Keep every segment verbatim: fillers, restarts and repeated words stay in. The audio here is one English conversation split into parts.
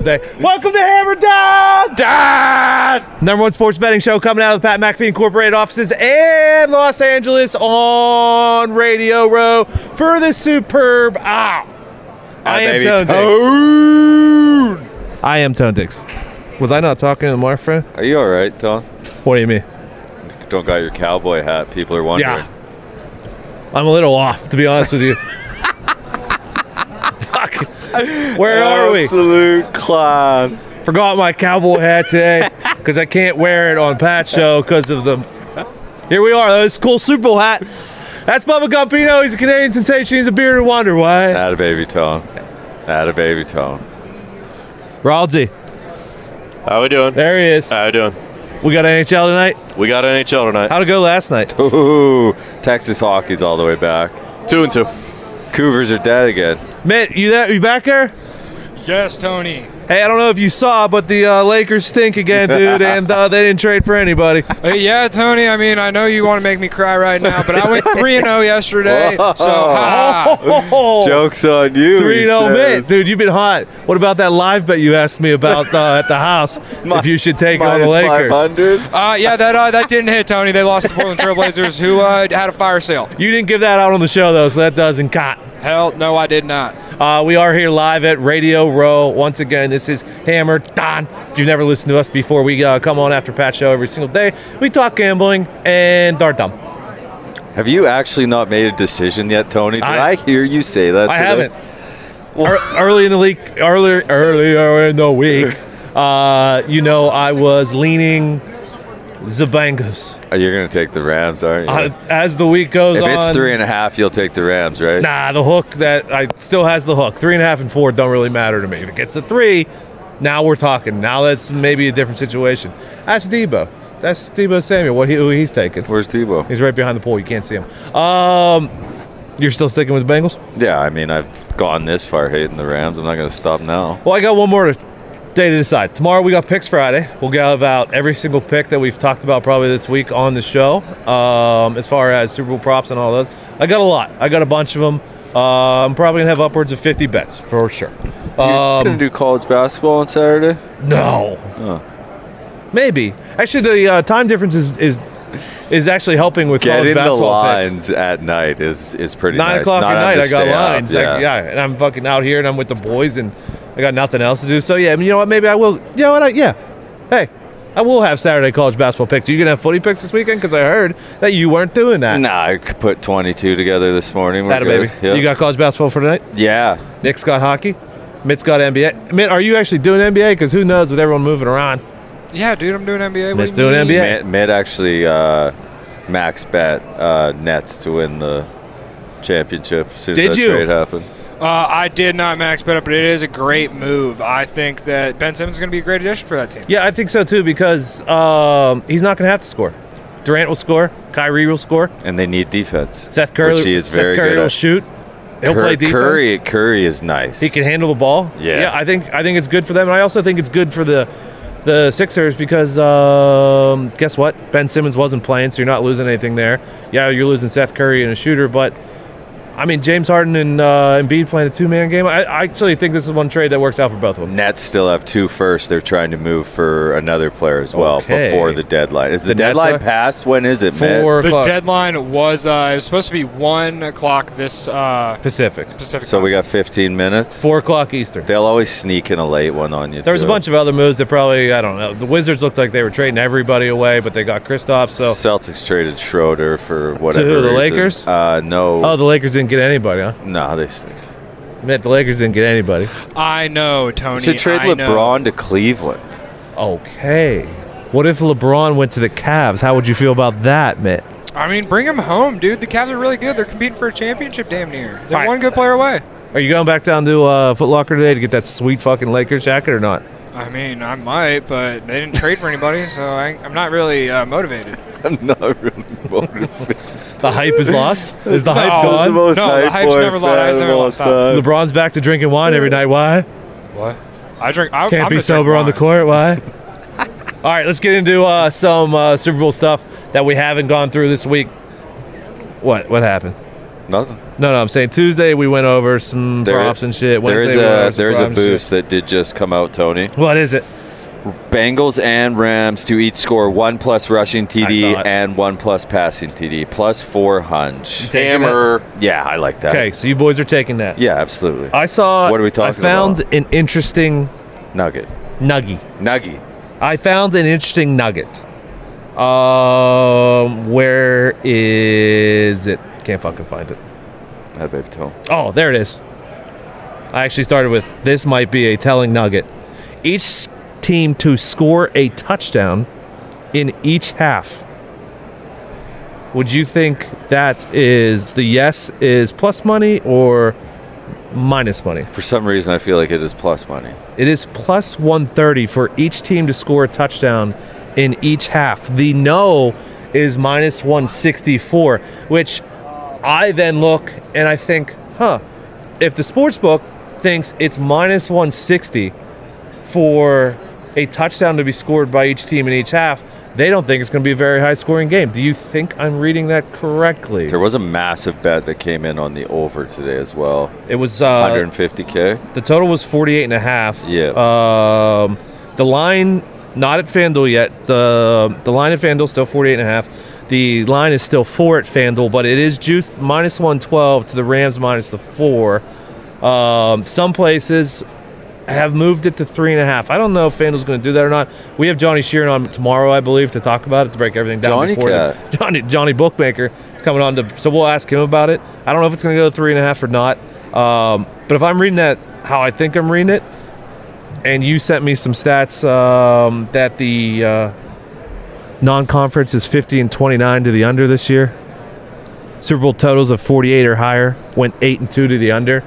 day. Welcome to Hammer Down! Down! Number one sports betting show coming out of the Pat McAfee Incorporated offices in Los Angeles on Radio Row for the superb. Ah, I am Tone Dix. I am Tone Dix. Was I not talking to my friend? Are you all right, Tom? What do you mean? Don't got your cowboy hat. People are wondering. Yeah. I'm a little off, to be honest with you. Fuck. Where are we? Absolute clown. Forgot my cowboy hat today because I can't wear it on Pat's show because of the. Here we are. That's a cool Super Bowl hat. That's Bubba Gumpino. He's a Canadian sensation. He's a bearded wonder. Why? Atta baby Tom. Atta baby Tom. Raldsy. How we doing? There he is. How we doing? We got N H L tonight. We got N H L tonight. How'd it go last night? Ooh, Texas hockey's all the way back. Two and two. Cougars are dead again. Mitt, you there? You back there? Yes, Tony. Hey, I don't know if you saw, but the uh, Lakers stink again, dude, and uh, they didn't trade for anybody. Uh, yeah, Tony, I mean, I know you want to make me cry right now, but I went three and oh yesterday, so ha. Oh, Joke's on you. three he oh, says. Mitt. Dude, you've been hot. What about that live bet you asked me about uh, at the house, if you should take on the Minus Lakers? five hundred. Uh, yeah, that uh, that didn't hit, Tony. They lost to the Portland Trailblazers, who uh, had a fire sale. You didn't give that out on the show, though, so that doesn't count. Hell, no, I did not. Uh, we are here live at Radio Row. Once again, this is Hammer Don. If you've never listened to us before, we uh, come on after Pat's show every single day. We talk gambling and dart dumb. Have you actually not made a decision yet, Tony? Did I- I, hear you say that? I today? haven't. Ear- early in the week, earlier, earlier in the week, uh, you know, I was leaning the Bengals. Oh, you're going to take the Rams, aren't you? Uh, as the week goes if on, it's three and a half, you'll take the Rams, right? nah, the hook that I still has the hook. Three and a half and four don't really matter to me. If it gets a three, now we're talking. Now that's maybe a different situation. That's Debo. That's Debo Samuel. What he, who he's taking? Where's Debo? He's right behind the pole. You can't see him. Um, you're still sticking with the Bengals? Yeah, I mean, I've gone this far hating the Rams. I'm not going to stop now. Well, I got one more day to decide. Tomorrow we got Picks Friday. We'll give out every single pick that we've talked about probably this week on the show. Um, as far as Super Bowl props and all those, I got a lot. I got a bunch of them. Uh, I'm probably gonna have upwards of fifty bets for sure. You're Um, going to do college basketball on Saturday? no, Oh. maybe. Actually, the uh, time difference is is is actually helping with college Getting the basketball picks. lines at night is, is pretty Nine nice. o'clock Not at having night, to I got stay up. lines. Like, yeah, and I'm fucking out here, and I'm with the boys, and I got nothing else to do. So yeah, I mean, you know what? Maybe I will. You know what? I, yeah. Hey, I will have Saturday college basketball picks. You gonna have footy picks this weekend? Because I heard that you weren't doing that. Nah, I could put twenty-two together this morning. We're Atta good. baby. Yeah. You got college basketball for tonight? yeah. Nick's got hockey. Mitt's got N B A. Mitt, are you actually doing N B A? Because who knows with everyone moving around. Yeah, dude, I'm doing N B A. What Let's do you do an mean? N B A. Mid, mid actually uh, max bet uh, Nets to win the championship as soon as Did that you? trade happened. Uh, I did not max bet up, but it is a great move. I think that Ben Simmons is going to be a great addition for that team. Yeah, I think so too because um, he's not going to have to score. Durant will score. Kyrie will score. And they need defense. Seth Curry, which he is Seth very Curry good will at. shoot. He'll Cur- play defense. Curry, Curry is nice. He can handle the ball. Yeah. yeah. I think I think it's good for them, and I also think it's good for the the Sixers because um, guess what? Ben Simmons wasn't playing, so you're not losing anything there. Yeah, you're losing Seth Curry and a shooter, but I mean James Harden and uh, Embiid playing a two man game. I, I actually think this is one trade that works out for both of them. Nets still have two first. They're trying to move for another player as well Okay. before the deadline. Is the, The Nets deadline are- passed? When is it, Matt? Four The o'clock deadline was uh, it was supposed to be one o'clock this uh, Pacific, Pacific. So time. we got fifteen minutes. four o'clock Eastern. They'll always sneak in a late one on you. There was a too. bunch of other moves that probably I don't know. The Wizards looked like they were trading everybody away, but they got Kristaps. So Celtics traded Schroeder for whatever who, the reason. Lakers? Uh, no. oh, the Lakers didn't get anybody, huh? no, they stink. Mitt, the Lakers didn't get anybody. I know, Tony. Should trade I know. LeBron to Cleveland. Okay. What if LeBron went to the Cavs? How would you feel about that, Mitt? I mean, bring him home, dude. The Cavs are really good. They're competing for a championship damn near. They're All right. one good player away. Are you going back down to uh, Foot Locker today to get that sweet fucking Lakers jacket or not? I mean, I might, but they didn't trade for anybody, so I, I'm not really uh, motivated. I'm not really motivated. The hype is lost? Is the hype No. gone? the most No, the hype hype's boy never lost. fan Hype's of never all lost. Stop. time. LeBron's back to drinking wine every night. Why? What? I drink. I, Can't I'm be gonna sober drink on the wine. court. Why? All right, let's get into uh, some uh, Super Bowl stuff that we haven't gone through this week. What? What happened? Nothing. No, no, I'm saying Tuesday we went over some There- props and shit. There is Wednesday we went over a some there's a props and shit. boost that did just come out, Tony. What is it? Bengals and Rams to each score one plus rushing T D I saw it. and one plus passing T D, plus four hundred. Taking Hammer. Yeah, I like that. Okay, so you boys are taking that. Yeah, absolutely. I saw. What are we I talking found about? an interesting Nugget. nugget. Nuggy. I found an interesting nugget. Um, where is it? Can't fucking find it. That baby toe. Oh, there it is. I actually started with this might be a telling nugget. Each team to score a touchdown in each half. Would you think that is the yes is plus money or minus money? For some reason, I feel like it is plus money. It is plus one thirty for each team to score a touchdown in each half. The no is minus one sixty-four, which I then look and I think, huh, if the sports book thinks it's minus one sixty for a touchdown to be scored by each team in each half, they don't think it's going to be a very high scoring game. Do you think I'm reading that correctly? There was a massive bet that came in on the over today as well. It was uh, one fifty K. the total was forty-eight and a half. Yeah. Um, the line, not at FanDuel yet. The the line at FanDuel still forty-eight and a half. The line is still four at FanDuel, but it is juiced minus one twelve to the Rams minus the four. Um, some places have moved it to three and a half. I don't know if FanDuel's going to do that or not. We have Johnny Sheeran on tomorrow, I believe, to talk about it, to break everything down. Johnny before the, Cat. Johnny Johnny Bookmaker is coming on to, so we'll ask him about it. I don't know if it's going to go to three and a half or not. Um, but if I'm reading that how I think I'm reading it, and you sent me some stats um, that the uh, non-conference is fifty and twenty-nine to the under this year. Super Bowl totals of forty-eight or higher, went eight and two to the under.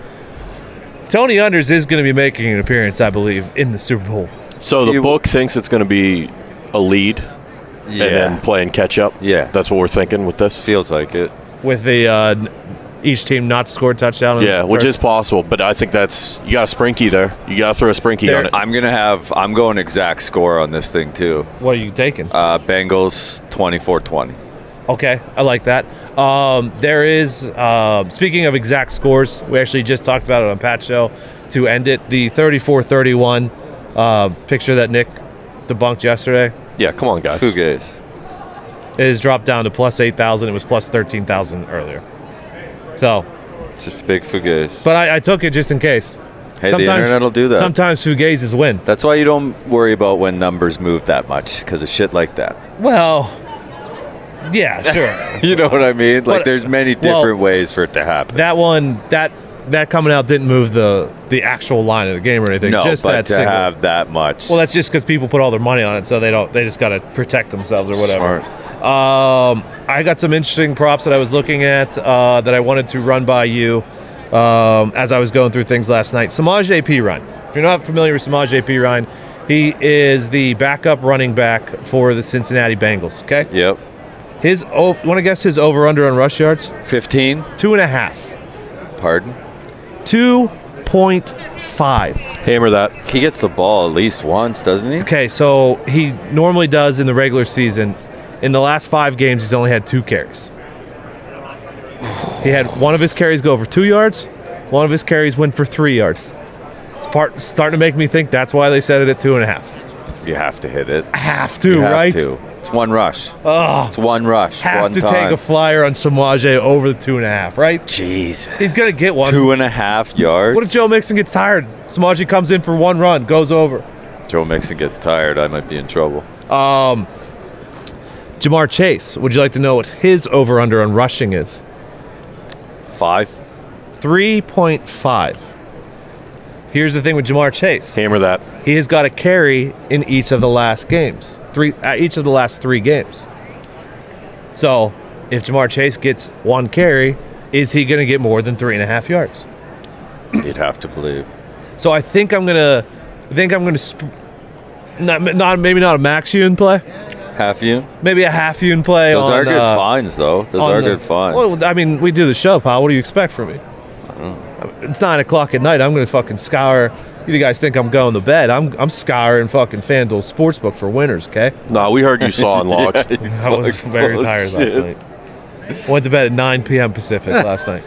Tony Unders is going to be making an appearance, I believe, in the Super Bowl. So the You- book thinks it's going to be a lead Yeah. and then playing catch up. Yeah. That's what we're thinking with this. Feels like it. With the uh, each team not to score a touchdown. in Yeah, the which first- is possible, but I think that's you got a sprinky there. You got to throw a sprinky There- on it. I'm gonna have. I'm going exact score on this thing too. What are you taking? Uh, Bengals twenty-four twenty. Okay, I like that. Um, there is, um, speaking of exact scores, we actually just talked about it on Pat's show to end it. The thirty-four thirty-one uh, picture that Nick debunked yesterday Yeah, come on, guys. Fugays. is dropped down to plus eight thousand. It was plus thirteen thousand earlier. So, Just a big Fugays. but I, I took it just in case. Hey, the internet will do that. Sometimes fugazes win. That's why you don't worry about when numbers move that much, because of shit like that. Well, yeah, sure. You know what I mean? Like, But- there's many well, different ways for it to happen. that one, that that coming out didn't move the the actual line of the game or anything. no, just but that to single. have that much. Well, that's just because people put all their money on it, so they don't. They just got to protect themselves or whatever. Smart. Um, I got some interesting props that I was looking at uh, that I wanted to run by you um, as I was going through things last night. Samaj P. Ryan. If you're not familiar with Samaj P. Ryan, he is the backup running back for the Cincinnati Bengals. Okay, Yep. his oh, want to guess his over under on rush yards? fifteen? Two and a half. Pardon? Two point five. Hammer that. He gets the ball at least once, doesn't he? Okay, so he normally does in the regular season. In the last five games, he's only had two carries. He had one of his carries go for two yards. One of his carries went for three yards. It's part starting to make me think that's why they set it at two and a half. You have to hit it. Have to, You have right? to. It's one rush. Oh, It's one rush. have one to time. take a flyer on Samaje over the two and a half, right? Jesus. He's gonna get one. Two and a half yards. What if Joe Mixon gets tired? Samaje comes in for one run, goes over. Joe Mixon gets tired? I might be in trouble. Jamar Chase, would you like to know what his over under on rushing is? Five? three point five. Here's the thing with Jamar Chase. Hammer that. He has got a carry in each of the last games. Three uh, each of the last three games. So if Jamar Chase gets one carry, is he going to get more than three and a half yards? You'd have to believe. So I think I'm gonna, I think I'm gonna, sp- not, not maybe not a max Yoon play, Half you? maybe a half Yoon play. Those on, are good uh, fines, though. Those on are the- good fines. Well, I mean, we do the show, pal. What do you expect from me? It's nine o'clock at night. I'm gonna fucking scour. You guys think I'm going to bed? I'm I'm scouring fucking FanDuel Sportsbook for winners. Okay. No, we heard you saw and logged. I was very tired last night. Went to bed at nine p.m. Pacific last night.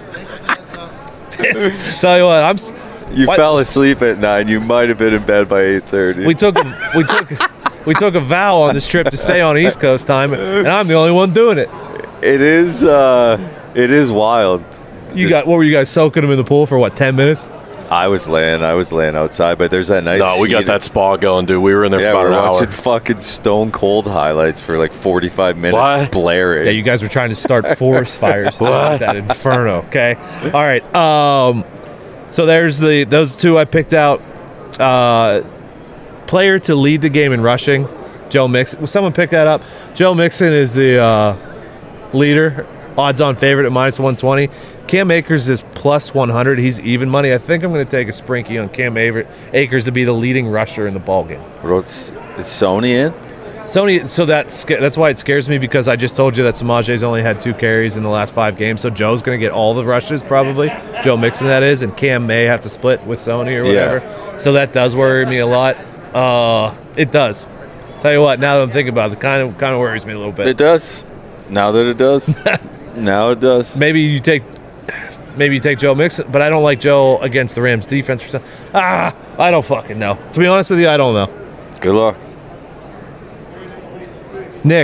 Tell you what, I'm. s- You What? fell asleep at nine. You might have been in bed by eight thirty. We took a, we took we took a vow on this trip to stay on East Coast time, and I'm the only one doing it. It is. Uh, it is wild. You got what were you guys soaking them in the pool for? What, ten minutes? I was laying. I was laying outside, but there's that nice. No, we got heat. that spa going, dude. We were in there Yeah, for about we're an hour. watching fucking Stone Cold highlights for like forty-five minutes. What? Blaring. Yeah, you guys were trying to start forest fires. What? That inferno. Okay. All right. Um. So there's the those two I picked out. Uh, player to lead the game in rushing, Joe Mixon. Will someone pick that up? Joe Mixon is the uh, leader, odds-on favorite at minus one twenty. Cam Akers is plus one hundred. He's even money. I think I'm going to take a sprinky on Cam Aver- Akers to be the leading rusher in the ballgame. What's is Sony in? Sony, so that sca- that's why it scares me, because I just told you that Samaje's only had two carries in the last five games, so Joe's going to get all the rushes probably. Joe Mixon, that is, and Cam may have to split with Sony or whatever. Yeah. So that does worry me a lot. Uh, it does. Tell you what, now that I'm thinking about it, it kind of kind of worries me a little bit. It does. Now that it does. Now it does. Maybe you take, maybe you take Joe Mixon, but I don't like Joe against the Rams defense for some. Ah, I don't fucking know. To be honest with you, I don't know. Good luck. Nick,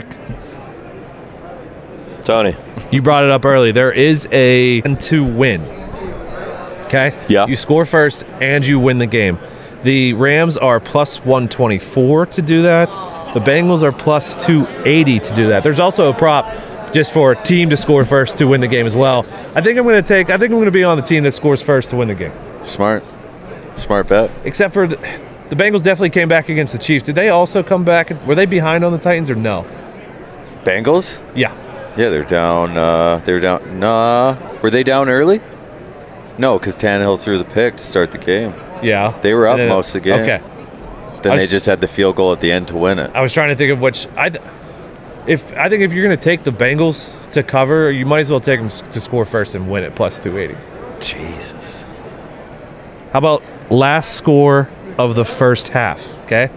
Tony. you brought it up early. There is a to win. Okay? Yeah. You score first and you win the game. The Rams are plus one twenty-four to do that. The Bengals are plus two eighty to do that. There's also a prop just for a team to score first to win the game as well. I think I'm going to take I think I'm going to be on the team that scores first to win the game. Smart. Smart bet. Except for the, the Bengals definitely came back against the Chiefs. Did they also come back? Were they behind on the Titans or no? Bengals? Yeah. Yeah, they're down. Uh, they're down. Nah. Were they down early? No, because Tannehill threw the pick to start the game. Yeah. They were up And then- most of the game. Okay. Then I they was- just had the field goal at the end to win it. I was trying to think of which I th- if I think if you're going to take the Bengals to cover, you might as well take them s- to score first and win it plus two eighty. Jesus. How about last score of the first half, okay?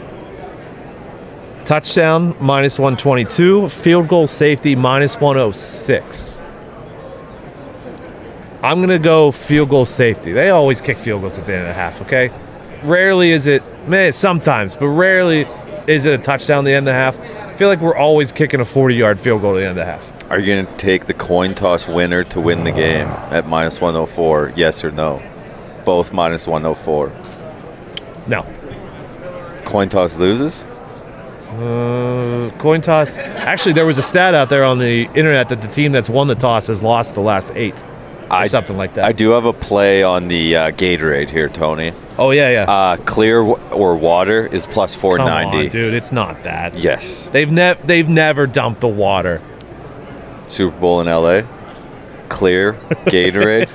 Touchdown minus one twenty-two, field goal safety minus one oh six. I'm going to go field goal safety. They always kick field goals at the end of the half, okay? Rarely is it, man, sometimes, but rarely is it a touchdown at the end of the half. I feel like we're always kicking a forty-yard field goal at the end of the half. Are you going to take the coin toss winner to win the game at minus one oh four? Yes or no? Both minus one oh four. No. Coin toss loses? Uh, coin toss. Actually, there was a stat out there on the internet that the team that's won the toss has lost the last eight. Or I, something like that. I do have a play on the uh, Gatorade here, Tony. Oh, yeah, yeah. Uh, clear w- or water is plus four Come ninety. on, dude. It's not that. Yes. They've, ne- they've never dumped the water. Super Bowl in L A. Clear Gatorade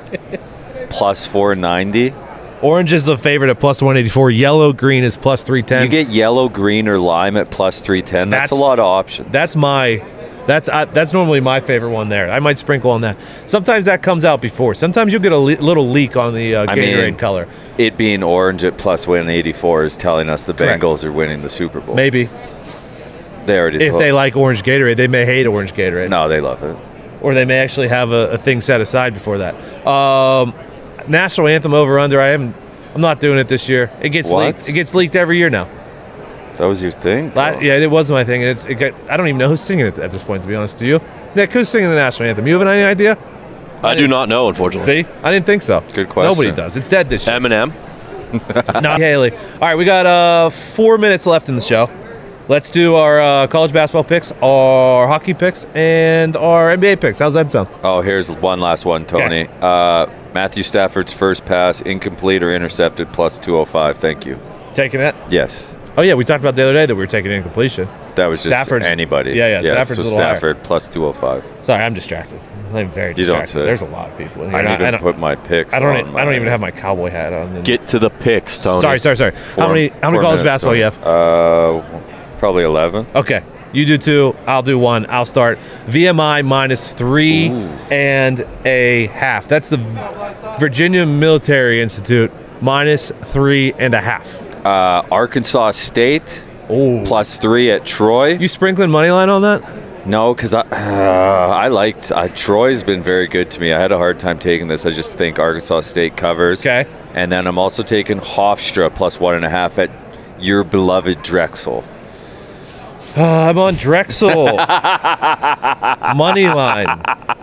plus four ninety. Orange is the favorite at plus one eighty-four. Yellow, green is plus three ten. You get yellow, green, or lime at plus three ten. That's, That's- a lot of options. That's my... That's uh, that's normally my favorite one there. I might sprinkle on that. Sometimes that comes out before. Sometimes you'll get a le- little leak on the uh, I Gatorade mean, color. It being orange at plus one eighty-four is telling us the Correct. Bengals are winning the Super Bowl. Maybe. They already If they like orange Gatorade, they may hate orange Gatorade. No, they love it. Or they may actually have a, a thing set aside before that. Um, National Anthem over under. I haven't. I'm not doing it this year. It gets What? leaked. It gets leaked every year now. That was your thing? La- Oh. yeah, it was my thing. And it's. It got, I don't even know who's singing it at this point. To be honest, do you? Nick, who's singing the National Anthem? You have any idea? I do not know, unfortunately. See, I didn't think so. Good question. Nobody does. It's dead this year. Eminem. No, Haley. All right, we got uh, four minutes left in the show. Let's do our uh, college basketball picks, our hockey picks, and our N B A picks. How's that sound? Oh, here's one last one, Tony. Uh, Matthew Stafford's first pass, incomplete or intercepted, plus two oh five. Thank you. Taking it? Yes. Oh, yeah, we talked about the other day that we were taking incompletion. That was just Stafford's- anybody. yeah, yeah, Stafford's so a little higher. Stafford plus two oh five. Sorry, I'm distracted. I'm very You don't distracted. say. There's a lot of people in here. I and didn't I, even don't, put my picks I don't. on e- my- I don't even have my cowboy hat on. And- Get to the picks, Tony. sorry, sorry, sorry. Four- how many? How many four college minutes, basketball Tony. you have? Uh, probably eleven. Okay, you do two. I'll do one. I'll start. V M I minus three Ooh. and a half. That's the Virginia Military Institute minus three and a half. Uh, Arkansas State Oh, plus three at Troy. you sprinkling money line on that? No, because I uh, I liked uh, Troy's been very good to me. I had a hard time taking this. I just think Arkansas State covers. Okay. And then I'm also taking Hofstra plus one and a half at your beloved Drexel. Uh, I'm on Drexel. Money line.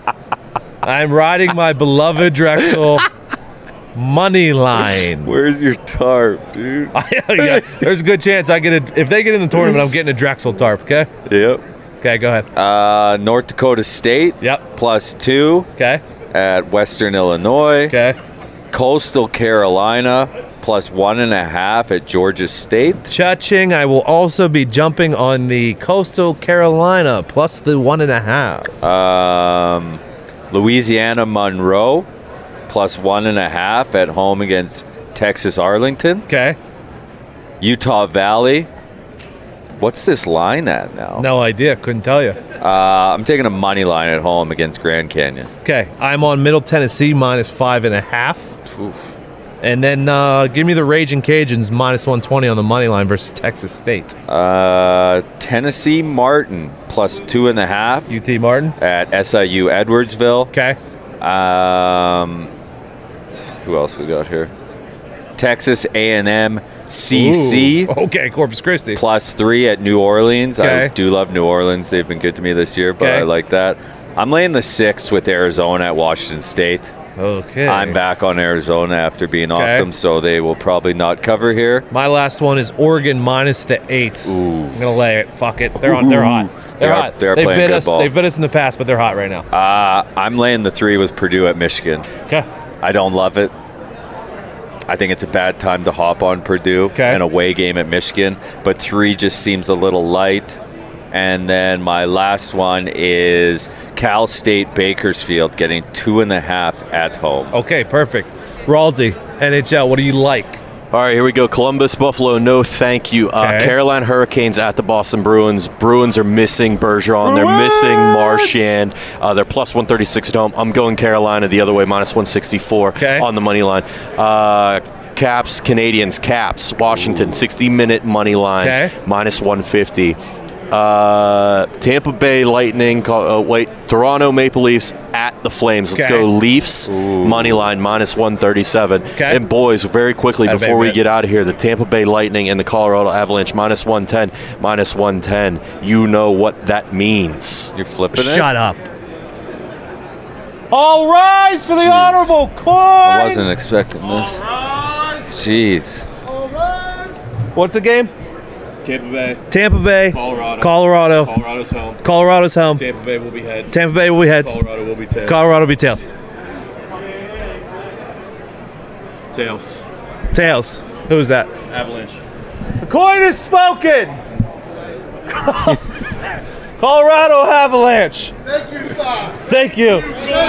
I'm riding my beloved Drexel. Money line. Where's your tarp, dude? Yeah, there's a good chance I get a. If they get in the tournament, I'm getting a Drexel tarp. Okay. Yep. Okay, go ahead. Uh, North Dakota State. Yep. Plus two. Okay. At Western Illinois. Okay. Coastal Carolina plus one and a half at Georgia State. Cha-ching, I will also be jumping on the Coastal Carolina plus the one and a half. Um, Louisiana Monroe plus one and a half at home against Texas Arlington. Okay. Utah Valley. What's this line at now? No idea. Couldn't tell you. Uh, I'm taking a money line at home against Grand Canyon. Okay. I'm on Middle Tennessee minus five and a half. Oof. And then uh, give me the Raging Cajuns minus one twenty on the money line versus Texas State. Uh, Tennessee Martin plus two and a half. U T Martin. At S I U Edwardsville. Okay. Um, who else we got here? Texas A and M C C. Ooh, okay, Corpus Christi. Plus three at New Orleans. Okay. I do love New Orleans. They've been good to me this year, but Okay. I like that. I'm laying the six with Arizona at Washington State. Okay. I'm back on Arizona after being Okay. off them, so they will probably not cover here. My last one is Oregon minus the eight. Ooh. I'm gonna lay it. Fuck it. They're on. They're hot. They're They are- hot. they are They've playing bit good us. ball. They've bit us in the past, but they're hot right now. Uh, I'm laying the three with Purdue at Michigan. Okay. I don't love it. I think it's a bad time to hop on Purdue. Okay. An away game at Michigan, but three just seems a little light. And then my last one is Cal State Bakersfield getting two and a half at home. Okay. Perfect. Raldi, N H L. What do you like? All right, here we go. Columbus, Buffalo, no thank you. Uh, Okay. Carolina Hurricanes at the Boston Bruins. Bruins are missing Bergeron. They're missing Marchand. Uh, they're plus one thirty-six at home. I'm going Carolina the other way, minus one sixty-four Okay. on the money line. Uh, Caps, Canadians, Caps, Washington, sixty-minute money line, Okay. minus one fifty. Uh, Tampa Bay Lightning, uh, wait, Toronto Maple Leafs at the Flames. Let's Okay. go Leafs, money line, minus one thirty-seven. Okay. And boys, very quickly, Atta before we baby. get out of here, the Tampa Bay Lightning and the Colorado Avalanche, minus one ten, minus one ten. You know what that means. You're flipping it? Shut up. All rise for the Jeez. honorable coin. I wasn't expecting this. Jeez. What's the game? Tampa Bay, Tampa Bay, Colorado. Colorado. Colorado's home. Colorado's home. Tampa Bay will be heads. Tampa Bay will be heads. Colorado will be tails. Colorado will be tails. Tails. Tails. Who's that? Avalanche. The coin is spoken. Colorado Avalanche. Thank you, sir. Thank you.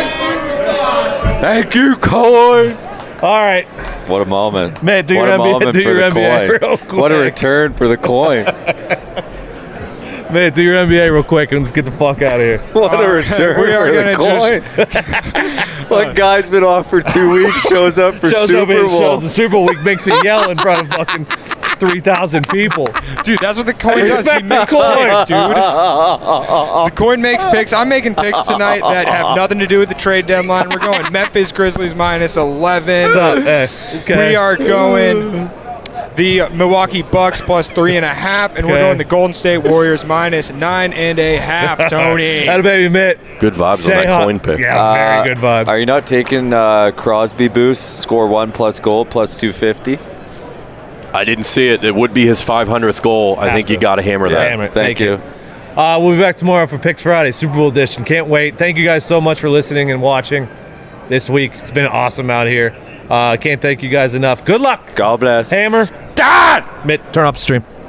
Thank you, coin. All right. What a moment. Man, do what your a N B A moment do for your the N B A coin. real quick. What a return for the coin. Man, do your N B A real quick and let's get the fuck out of here. What a return we are for the gonna coin. What guy's been off for two weeks shows up for Shows Super up and Bowl. shows the Super Bowl week makes me yell in front of fucking three thousand people. Dude, that's what the coin does. He Respect the makes coin. picks, dude. The coin makes picks. I'm making picks tonight that have nothing to do with the trade deadline. We're going Memphis Grizzlies minus eleven. Uh, eh, okay. We are going the Milwaukee Bucks plus three and a half, and we're Okay. going the Golden State Warriors minus nine and a half. Tony. Had a baby Mitt. Good vibes Say on that hi- coin pick. Yeah, very good vibe. Are you not taking uh, Crosby boost, score one plus goal plus two fifty? I didn't see it. It would be his five hundredth goal. I Have think to. you got to hammer that. Damn it. Thank Take you. it. Uh, we'll be back tomorrow for Picks Friday, Super Bowl edition. Can't wait. Thank you guys so much for listening and watching this week. It's been awesome out here. Uh, can't thank you guys enough. Good luck. God bless. Hammer. Dad! Mitt, turn off the stream.